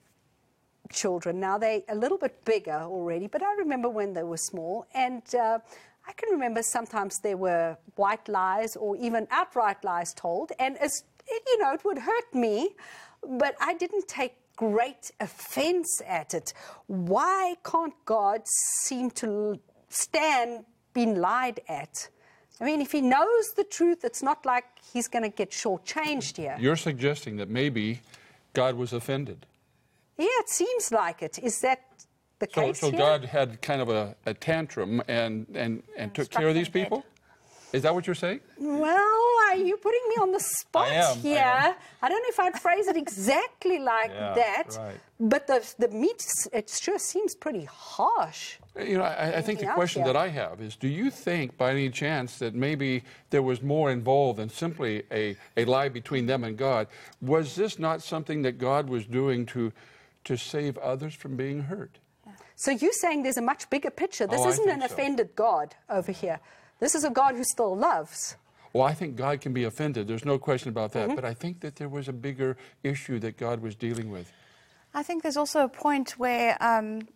[SPEAKER 1] children now. They're a little bit bigger already, but I remember when they were small. And uh, I can remember sometimes there were white lies or even outright lies told. And, as, you know, it would hurt me, but I didn't take great offense at it. Why can't God seem to stand being lied at? I mean, if he knows the truth, it's not like he's going to get shortchanged here.
[SPEAKER 6] You're suggesting that maybe God was offended.
[SPEAKER 1] Yeah, it seems like it. Is that the
[SPEAKER 6] So,
[SPEAKER 1] case
[SPEAKER 6] so
[SPEAKER 1] here?
[SPEAKER 6] God had kind of a, a tantrum and, and, and took
[SPEAKER 5] struck
[SPEAKER 6] care of
[SPEAKER 5] them
[SPEAKER 6] these
[SPEAKER 5] dead.
[SPEAKER 6] people? Is that what you're saying?
[SPEAKER 1] Well, are you putting me on the spot
[SPEAKER 6] I am, I
[SPEAKER 1] here?
[SPEAKER 6] am.
[SPEAKER 1] I don't know if I'd phrase it exactly like
[SPEAKER 6] Yeah,
[SPEAKER 1] that,
[SPEAKER 6] right.
[SPEAKER 1] but the, the meat, it sure seems pretty harsh.
[SPEAKER 6] You know, I, I think
[SPEAKER 1] Anything
[SPEAKER 6] the
[SPEAKER 1] else
[SPEAKER 6] question
[SPEAKER 1] here?
[SPEAKER 6] that I have is, do you think by any chance that maybe there was more involved than simply a, a lie between them and God? Was this not something that God was doing to, to save others from being hurt?
[SPEAKER 1] So you're saying there's a much bigger picture. This
[SPEAKER 6] Oh, I
[SPEAKER 1] isn't
[SPEAKER 6] think
[SPEAKER 1] an
[SPEAKER 6] so.
[SPEAKER 1] offended God over here. This is a God who still loves.
[SPEAKER 6] Well, I think God can be offended. There's no question about that.
[SPEAKER 1] Mm-hmm.
[SPEAKER 6] But I think that there was a bigger issue that God was dealing with.
[SPEAKER 5] I think there's also a point where um,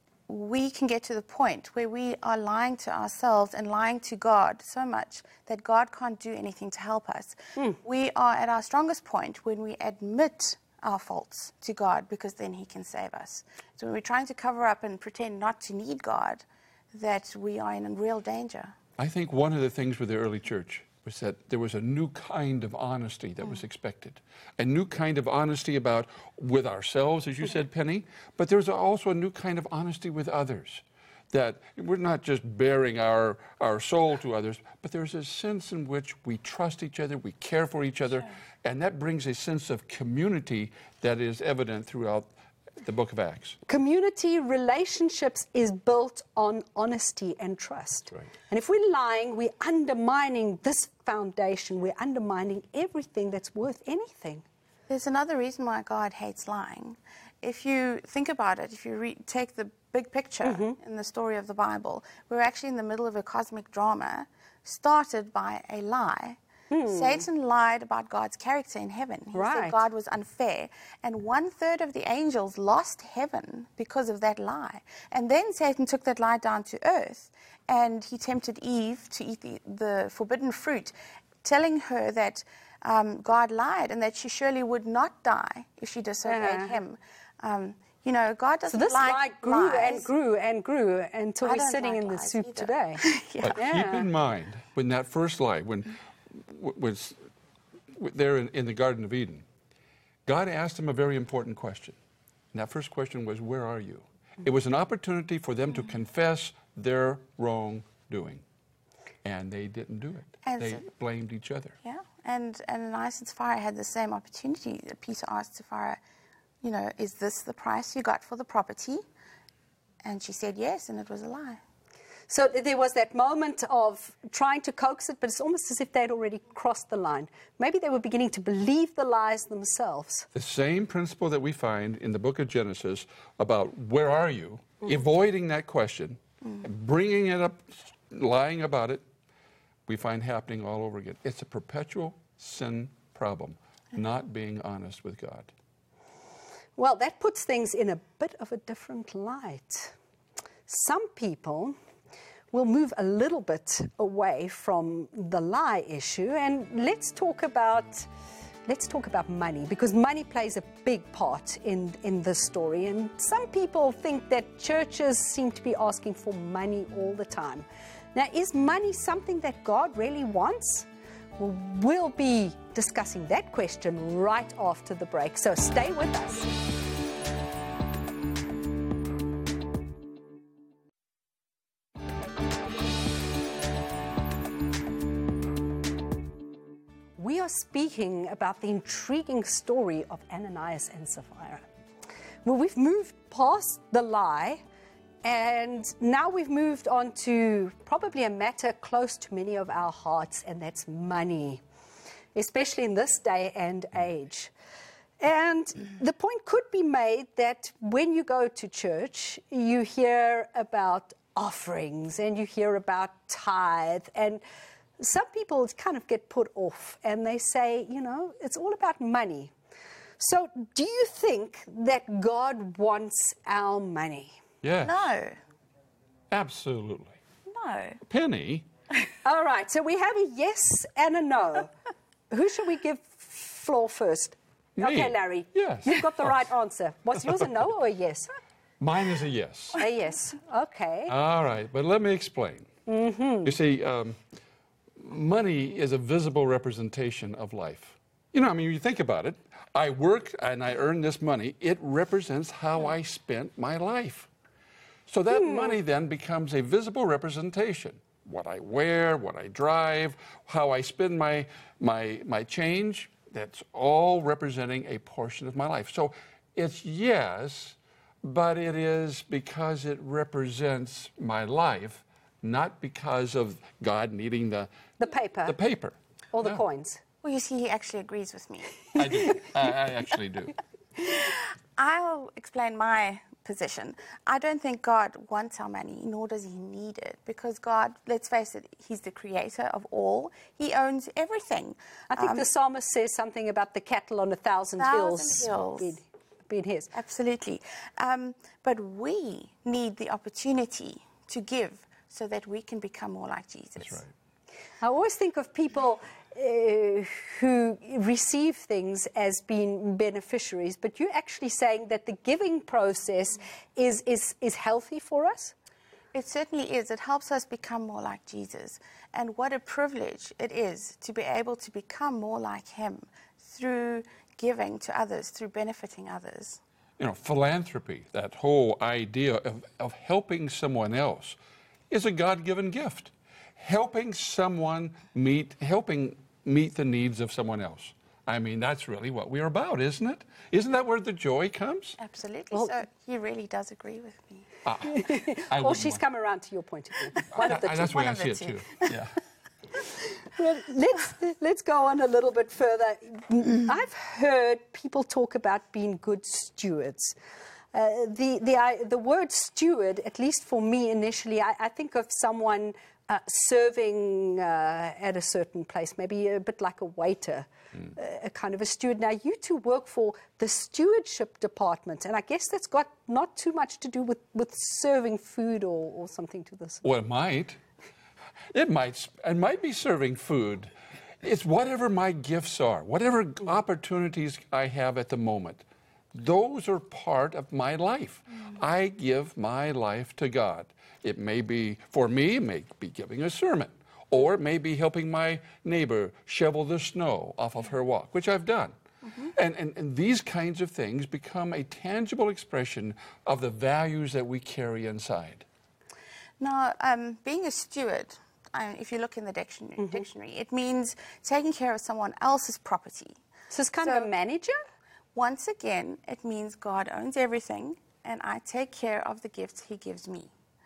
[SPEAKER 5] we can get to the point where we are lying to ourselves and lying to God so much that God can't do anything to help us.
[SPEAKER 1] Hmm.
[SPEAKER 5] We are at our strongest point when we admit our faults to God, because then he can save us. So when we're trying to cover up and pretend not to need God, that we are in real danger.
[SPEAKER 6] I think one of the things with the early church was that there was a new kind of honesty that was expected. A new kind of honesty about with ourselves, as you said, Penny, but there's also a new kind of honesty with others. That we're not just bearing our, our soul to others, but there's a sense in which we trust each other, we care for each other, and that brings a sense of community that is evident throughout the book of Acts.
[SPEAKER 1] Community relationships is built on honesty and trust.
[SPEAKER 6] Right.
[SPEAKER 1] And if we're lying, we're undermining this foundation. We're undermining everything that's worth anything.
[SPEAKER 5] There's another reason why God hates lying. If you think about it, if you re- take the big picture
[SPEAKER 1] Mm-hmm.
[SPEAKER 5] in the story of the Bible, we're actually in the middle of a cosmic drama started by a lie. Satan lied about God's character in heaven. He
[SPEAKER 1] Right.
[SPEAKER 5] said God was unfair. And one third of the angels lost heaven because of that lie. And then Satan took that lie down to earth, and he tempted Eve to eat the, the forbidden fruit, telling her that um, God lied and that she surely would not die if she disobeyed
[SPEAKER 1] Yeah.
[SPEAKER 5] him. Um, you know, God
[SPEAKER 1] So
[SPEAKER 5] doesn't
[SPEAKER 1] this
[SPEAKER 5] like
[SPEAKER 1] lie grew
[SPEAKER 5] lies.
[SPEAKER 1] and grew and grew until
[SPEAKER 5] I
[SPEAKER 1] we're
[SPEAKER 5] don't
[SPEAKER 1] sitting
[SPEAKER 5] like
[SPEAKER 1] in the
[SPEAKER 5] lies
[SPEAKER 1] soup
[SPEAKER 5] either.
[SPEAKER 1] today.
[SPEAKER 5] Yeah.
[SPEAKER 6] But keep in mind, when that first lie, when w- was w- there in, in the Garden of Eden, God asked him a very important question. And that first question was, where are you? It was an opportunity for them to confess their wrongdoing. And they didn't do it.
[SPEAKER 5] And
[SPEAKER 6] They
[SPEAKER 5] so-
[SPEAKER 6] blamed each other.
[SPEAKER 5] Yeah, and, and Ananias and Sapphira had the same opportunity. Peter asked Sapphira, you know, is this the price you got for the property? And she said yes, and it was a lie.
[SPEAKER 1] So th- there was that moment of trying to coax it, but it's almost as if they'd already crossed the line. Maybe they were beginning to believe the lies themselves.
[SPEAKER 6] The same principle that we find in the book of Genesis about where are you, avoiding that question, and bringing it up, lying about it, we find happening all over again. It's a perpetual sin problem, not being honest with God.
[SPEAKER 1] Well, that puts things in a bit of a different light. Some people will move a little bit away from the lie issue, and let's talk about let's talk about money, because money plays a big part in in this story. And some people think that churches seem to be asking for money all the time. Now, is money something that God really wants? Well, we'll be discussing that question right after the break, so stay with us. We are speaking about the intriguing story of Ananias and Sapphira. Well, we've moved past the lie, and now we've moved on to probably a matter close to many of our hearts, and that's money, especially in this day and age. And the point could be made that when you go to church, you hear about offerings and you hear about tithe, and some people kind of get put off and they say, you know, it's all about money. So do you think that God wants our money?
[SPEAKER 6] Yes.
[SPEAKER 5] No,
[SPEAKER 6] Absolutely.
[SPEAKER 5] no.
[SPEAKER 6] Penny,
[SPEAKER 1] All right, so we have a yes and a no. Who should we give floor first?
[SPEAKER 6] Me.
[SPEAKER 1] Okay, Larry.
[SPEAKER 6] Yes.
[SPEAKER 1] You've got the right answer. Was yours a no or a yes?
[SPEAKER 6] mine is a yes.
[SPEAKER 1] A yes. Okay.
[SPEAKER 6] All right, but let me explain.
[SPEAKER 1] Mm-hmm.
[SPEAKER 6] You see, um, money is a visible representation of life. You know, I mean, you think about it. I work and I earn this money. It represents how I spent my life. So that
[SPEAKER 1] Hmm.
[SPEAKER 6] money then becomes a visible representation. What I wear, what I drive, how I spend my, my, my change, that's all representing a portion of my life. So it's yes, but it is because it represents my life, not because of God needing the,
[SPEAKER 1] The paper.
[SPEAKER 6] the paper.
[SPEAKER 1] Or the
[SPEAKER 6] Yeah.
[SPEAKER 1] coins.
[SPEAKER 5] Well, you see, he actually agrees with me.
[SPEAKER 6] I do. I, I actually do.
[SPEAKER 5] I'll explain my position. I don't think God wants our money, nor does he need it, because God, let's face it, he's the creator of all. He owns everything.
[SPEAKER 1] I think
[SPEAKER 5] Um,
[SPEAKER 1] the psalmist says something about the cattle on a thousand,
[SPEAKER 5] Thousand
[SPEAKER 1] hills,
[SPEAKER 5] hills.
[SPEAKER 1] Being, being his.
[SPEAKER 5] Absolutely. Um, but we need the opportunity to give so that we can become more like Jesus.
[SPEAKER 6] That's right.
[SPEAKER 1] I always think of people uh, who receive things as being beneficiaries, but you're actually saying that the giving process is, is, is healthy for us?
[SPEAKER 5] It certainly is. It helps us become more like Jesus. And what a privilege it is to be able to become more like him through giving to others, through benefiting others.
[SPEAKER 6] You know, philanthropy, that whole idea of, of helping someone else, is a God-given gift. Helping someone meet, helping meet the needs of someone else. I mean, that's really what we're about, isn't it? Isn't that where the joy comes?
[SPEAKER 5] Absolutely.
[SPEAKER 1] Well-
[SPEAKER 5] so he really does agree with me.
[SPEAKER 6] Ah, I
[SPEAKER 1] Or
[SPEAKER 6] wouldn't
[SPEAKER 1] she's
[SPEAKER 6] want-
[SPEAKER 1] come around to your point of view. One of the
[SPEAKER 6] I-
[SPEAKER 1] two.
[SPEAKER 6] That's the way
[SPEAKER 5] One
[SPEAKER 6] I
[SPEAKER 5] of
[SPEAKER 6] see
[SPEAKER 5] the
[SPEAKER 6] it
[SPEAKER 5] two.
[SPEAKER 6] too. Yeah.
[SPEAKER 1] Well, let's let's go on a little bit further. I've heard people talk about being good stewards. Uh, the the I, the word steward, at least for me initially, I, I think of someone uh, serving uh, at a certain place, maybe a bit like a waiter, mm. a, a kind of a steward. Now, you two work for the stewardship department, and I guess that's got not too much to do with, with serving food or, or something to this.
[SPEAKER 6] Well, it might. It might. It might be serving food. It's whatever my gifts are, whatever opportunities I have at the moment. Those are part of my life. Mm. I give my life to God. It may be, for me, it may be giving a sermon, or it may be helping my neighbor shovel the snow off of her walk, which I've done. Mm-hmm. And, and, and these kinds of things become a tangible expression of the values that we carry inside.
[SPEAKER 5] Now, um, being a steward, um, if you look in the dictionary, mm-hmm. dictionary, it means taking care of someone else's property.
[SPEAKER 1] So it's kind
[SPEAKER 5] So-
[SPEAKER 1] of a manager?
[SPEAKER 5] Once again, it means God owns everything, and I take care of the gifts he gives me.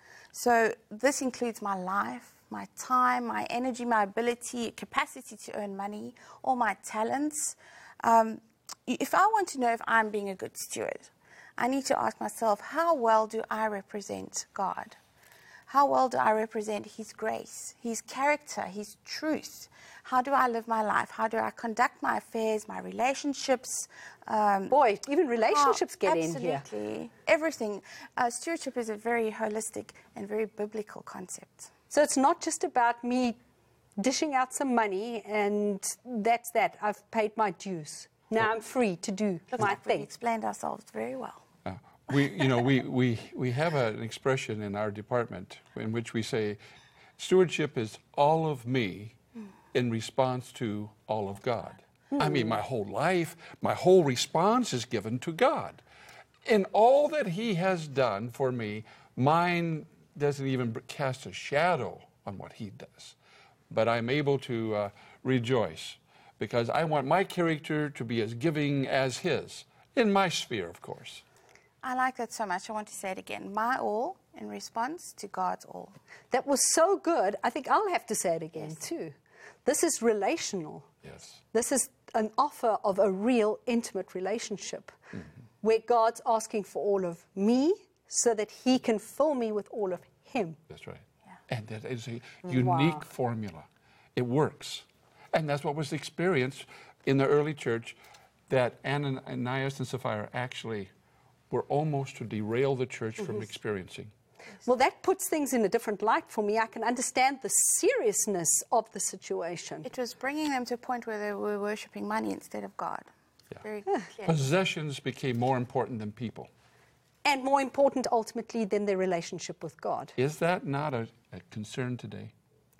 [SPEAKER 5] So this includes my life, my time, my energy, my ability, capacity to earn money, all my talents. Um, if I want to know if I'm being a good steward, I need to ask myself, how well do I represent God? How well do I represent his grace, his character, his truth? How do I live my life? How do I conduct my affairs, my relationships? Um,
[SPEAKER 1] Boy, even relationships get in here.
[SPEAKER 5] Absolutely. Everything. Uh, stewardship is a very holistic and very biblical concept.
[SPEAKER 1] So it's not just about me dishing out some money and that's that. I've paid my dues. Now I'm free to do
[SPEAKER 5] Looks
[SPEAKER 1] my
[SPEAKER 5] like we
[SPEAKER 1] thing.
[SPEAKER 5] explained ourselves very well.
[SPEAKER 6] Uh, we, you know, we, we, we have a, an expression in our department in which we say, stewardship is all of me in response to all of God. Mm. I mean, my whole life, my whole response is given to God. In all that he has done for me, mine doesn't even cast a shadow on what he does. But I'm able to uh, rejoice because I want my character to be as giving as his, in my sphere, of course.
[SPEAKER 5] I like that so much. I want to say it again. My all in response to God's all.
[SPEAKER 1] That was so good. I think I'll have to say it again too. This is relational.
[SPEAKER 6] Yes.
[SPEAKER 1] This is an offer of a real intimate relationship mm-hmm. where God's asking for all of me so that he can fill me with all of him.
[SPEAKER 6] That's right. Yeah. And that is a unique
[SPEAKER 1] wow.
[SPEAKER 6] formula. It works. And that's what was experienced in the early church, that Ananias and Sapphira actually were almost to derail the church mm-hmm. from experiencing.
[SPEAKER 1] Well, that puts things in a different light for me. I can understand the seriousness of the situation.
[SPEAKER 5] It was bringing them to a point where they were worshipping money instead of God.
[SPEAKER 6] Yeah.
[SPEAKER 5] Very clear.
[SPEAKER 6] Possessions became more important than people.
[SPEAKER 1] And more important, ultimately, than their relationship with God.
[SPEAKER 6] Is that not a, a concern today?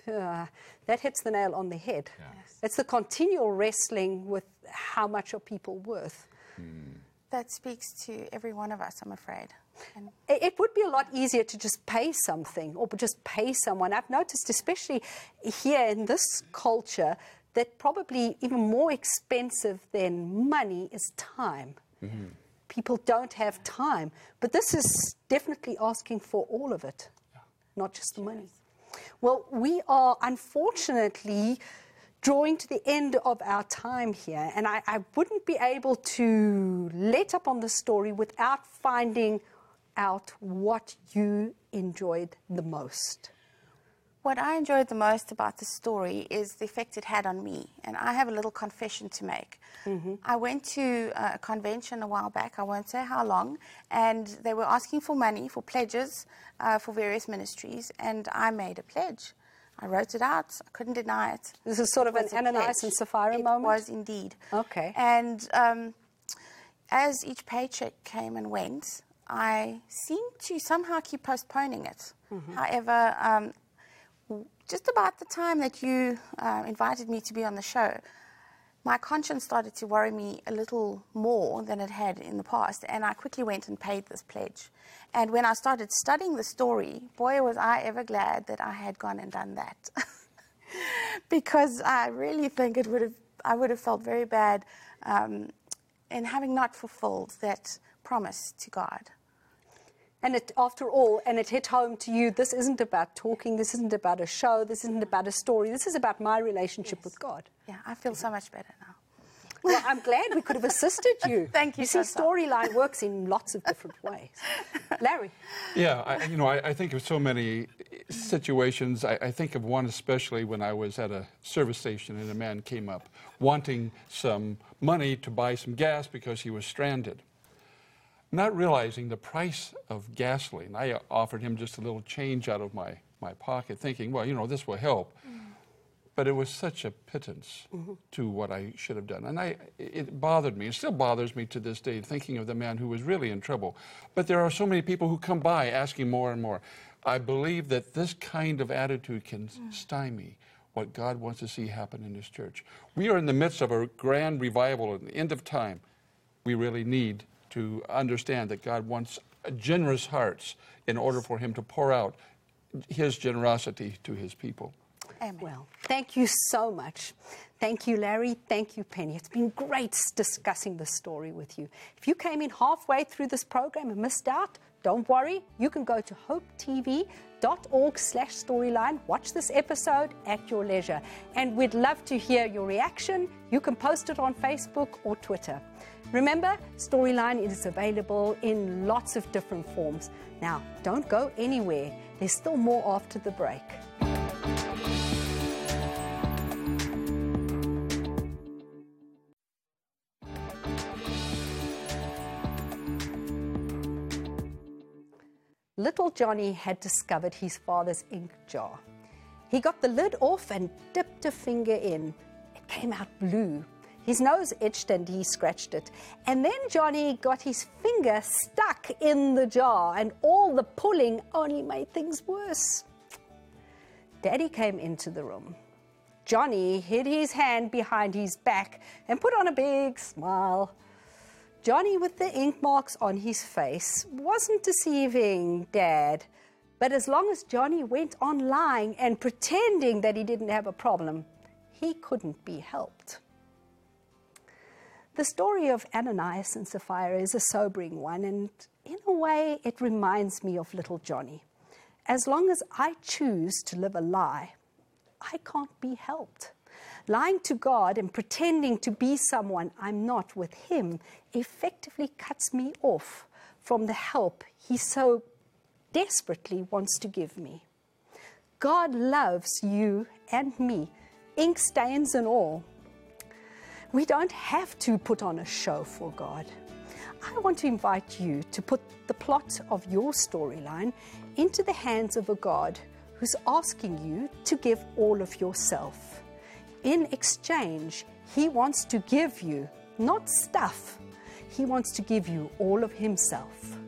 [SPEAKER 1] uh, that hits the nail on the head.
[SPEAKER 6] Yes.
[SPEAKER 1] It's the continual wrestling with how much are people worth.
[SPEAKER 6] Mm.
[SPEAKER 5] That speaks to every one of us, I'm afraid. And
[SPEAKER 1] It it would be a lot easier to just pay something or just pay someone. I've noticed, especially here in this culture, that probably even more expensive than money is time.
[SPEAKER 6] Mm-hmm.
[SPEAKER 1] People don't have time. But this is definitely asking for all of it,
[SPEAKER 6] Yeah.
[SPEAKER 1] not just the money. Well, we are unfortunately drawing to the end of our time here, and I, I wouldn't be able to let up on the story without finding out what you enjoyed the most.
[SPEAKER 5] what I enjoyed the most about the story is the effect it had on me. And I have a little confession to make. Mm-hmm. I went to a convention a while back, I won't say how long, and they were asking for money, for pledges uh, for various ministries, and I made a pledge. I wrote it out. I couldn't deny it.
[SPEAKER 1] This is sort of
[SPEAKER 5] It
[SPEAKER 1] an
[SPEAKER 5] was a
[SPEAKER 1] Ananias
[SPEAKER 5] pledge.
[SPEAKER 1] and Sapphira
[SPEAKER 5] it
[SPEAKER 1] moment?
[SPEAKER 5] It was indeed.
[SPEAKER 1] Okay.
[SPEAKER 5] And um, as each paycheck came and went, I seemed to somehow keep postponing it. Mm-hmm. However, um, just about the time that you uh, invited me to be on the show, my conscience started to worry me a little more than it had in the past, and I quickly went and paid this pledge. And when I started studying the story, boy, was I ever glad that I had gone and done that. Because I really think it would have, I would have felt very bad um, in having not fulfilled that promise to God.
[SPEAKER 1] And it, after all, and it hit home to you, this isn't about talking, this isn't about a show, this isn't about a story, this is about my relationship
[SPEAKER 5] Yes.
[SPEAKER 1] with God.
[SPEAKER 5] Yeah, I feel so much better now.
[SPEAKER 1] Well, I'm glad we could have assisted you.
[SPEAKER 5] Thank you
[SPEAKER 1] You see,
[SPEAKER 5] so, so.
[SPEAKER 1] Storyline works in lots of different ways. Larry?
[SPEAKER 6] Yeah, I, you know, I, I think of so many situations. I, I think of one especially when I was at a service station and a man came up wanting some money to buy some gas because he was stranded. Not realizing the price of gasoline, I offered him just a little change out of my, my pocket, thinking, well, you know, this will help. Mm. But it was such a pittance mm-hmm. to what I should have done. And I, it bothered me. It still bothers me to this day, thinking of the man who was really in trouble. But there are so many people who come by asking more and more. I believe that this kind of attitude can mm. stymie what God wants to see happen in His church. We are in the midst of a grand revival at the end of time. We really need to understand that God wants generous hearts in order for Him to pour out His generosity to His people.
[SPEAKER 5] Amen.
[SPEAKER 1] Well, thank you so much. Thank you, Larry. Thank you, Penny. It's been great discussing this story with you. If you came in halfway through this program and missed out, don't worry. You can go to hopetv.org slash storyline. Watch this episode at your leisure. And we'd love to hear your reaction. You can post it on Facebook or Twitter. Remember, Storyline is available in lots of different forms. Now, don't go anywhere. There's still more after the break. Little Johnny had discovered his father's ink jar. He got the lid off and dipped a finger in. It came out blue. His nose itched and he scratched it. And then Johnny got his finger stuck in the jar, and all the pulling only made things worse. Daddy came into the room. Johnny hid his hand behind his back and put on a big smile. Johnny, with the ink marks on his face, wasn't deceiving Dad. But as long as Johnny went on lying and pretending that he didn't have a problem, he couldn't be helped. The story of Ananias and Sapphira is a sobering one, and in a way it reminds me of little Johnny. As long as I choose to live a lie, I can't be helped. Lying to God and pretending to be someone I'm not with Him effectively cuts me off from the help He so desperately wants to give me. God loves you and me, ink stains and all. We don't have to put on a show for God. I want to invite you to put the plot of your storyline into the hands of a God who's asking you to give all of yourself. In exchange, He wants to give you not stuff. He wants to give you all of Himself.